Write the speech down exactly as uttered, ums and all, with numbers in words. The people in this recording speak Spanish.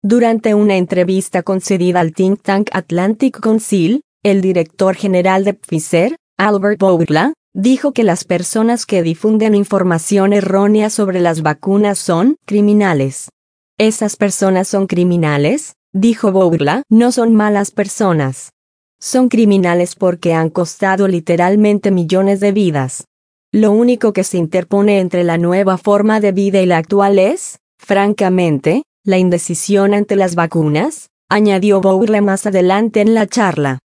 Durante una entrevista concedida al think tank Atlantic Council, el director general de Pfizer, Albert Bourla, dijo que las personas que difunden información errónea sobre las vacunas son criminales. ¿Esas personas son criminales?, dijo Bourla. No son malas personas. Son criminales porque han costado literalmente millones de vidas. Lo único que se interpone entre la nueva forma de vida y la actual es, francamente, la indecisión ante las vacunas, añadió Bourla más adelante en la charla.